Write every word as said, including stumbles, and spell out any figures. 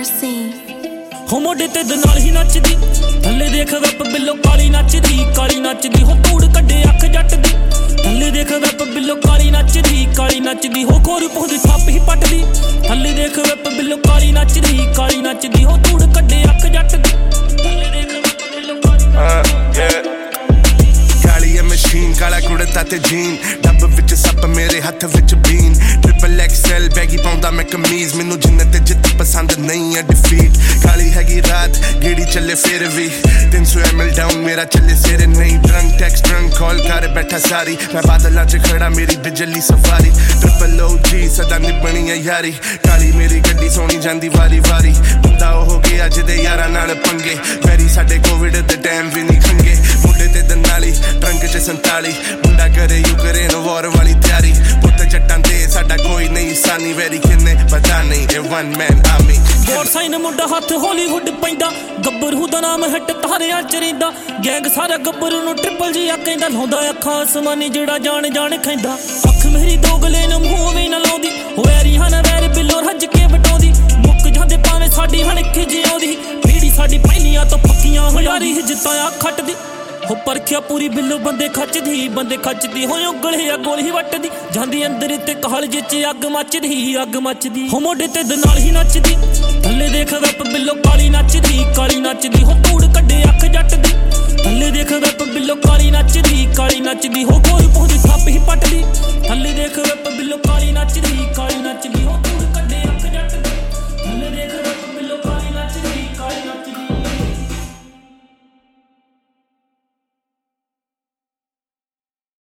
Mercy हो मोढे ते दे नाल ही नचदी थल्ले देख वैप बिल्लो काली नचदी काली नचदी हो धूड़ कड्डे अख जट दी थल्ले देख वैप बिल्लो काली नचदी काली नचदी हो खोर पौंदी थप ही पटदी थल्ले देख वैप बिल्लो काली नचदी काली नचदी हो धूड़ कड्डे अख जट दी थल्ले देख वैप बिल्लो काली काली मशीन काला कुड़ता ते जीन डब विच सप मेरे हथ विच बीन ट्रिपल एक्सएल बैगी पाउंदा मैं कमीज मैनू जिन्ने ते जित पसंद नहीं है डिफीट काली हैगी रात गेड़ी चले फिर भी तीन सौ एम एल डाउन मेरा चले सिर नहीं ड्रंक टेक्स्ट ड्रंक कॉल कर बैठा सारी मैं बादलों च खड़ा मेरी बिजली सफारी ट्रिपल ओ जी सदा निभनी है यारी काली मेरी गड्डी सोनी जांदी वारी वारी बंदा हो गया जिदे यारां नाल पंगे पैरी साडे कोविड दे टाइम भी नहीं खंगे मुंडे ते दनाली ट्रंक च संताली मुंडा करे यू करे नो वॉर वाली तैयारी पुत्त जट्टां दे साडा कोई नहीं सानी वेरी किन्ने पता नहीं ए one man army God sign मुंडा हाथ हॉलीवुड पैंदा गब्बरू दा नाम हिट तारियां च रहिंदा गैंग सारा गब्बरू नु ट्रिपल जी आ कहंदा लाउंदा अखां आसमानी जेड़ा जान जान खैंदा अख मेरी दोगले नु मूंह भी ना लाउंदी होया रिहाना वैर बिल्लो रज के वटाउंदी मुक जांदे पावे साडी हणकी जी आउंदी पीड़ी साडी पहिलियां तो पक्कियां हो यारी हिजतां आ खटदी हो परखिया पूरी बिल्लो बंदे खचदी बंदे खचदी हो उगले आ गोली वटदी जांदी अंदर ते कालजे च अग मचदी अग मचदी हो मोढे ते दे नाल ही नचदी थल्ले देख वैप बिल्लो काली नचदी काली नचदी हो धूड़ कड्डे अख जट दी थल्ले देख वैप बिल्लो काली नचदी काली नचदी हो गोल पौंदी थप ही पटदी थल्ले देख वैप बिल्लो काली नचदी काली नचदी हो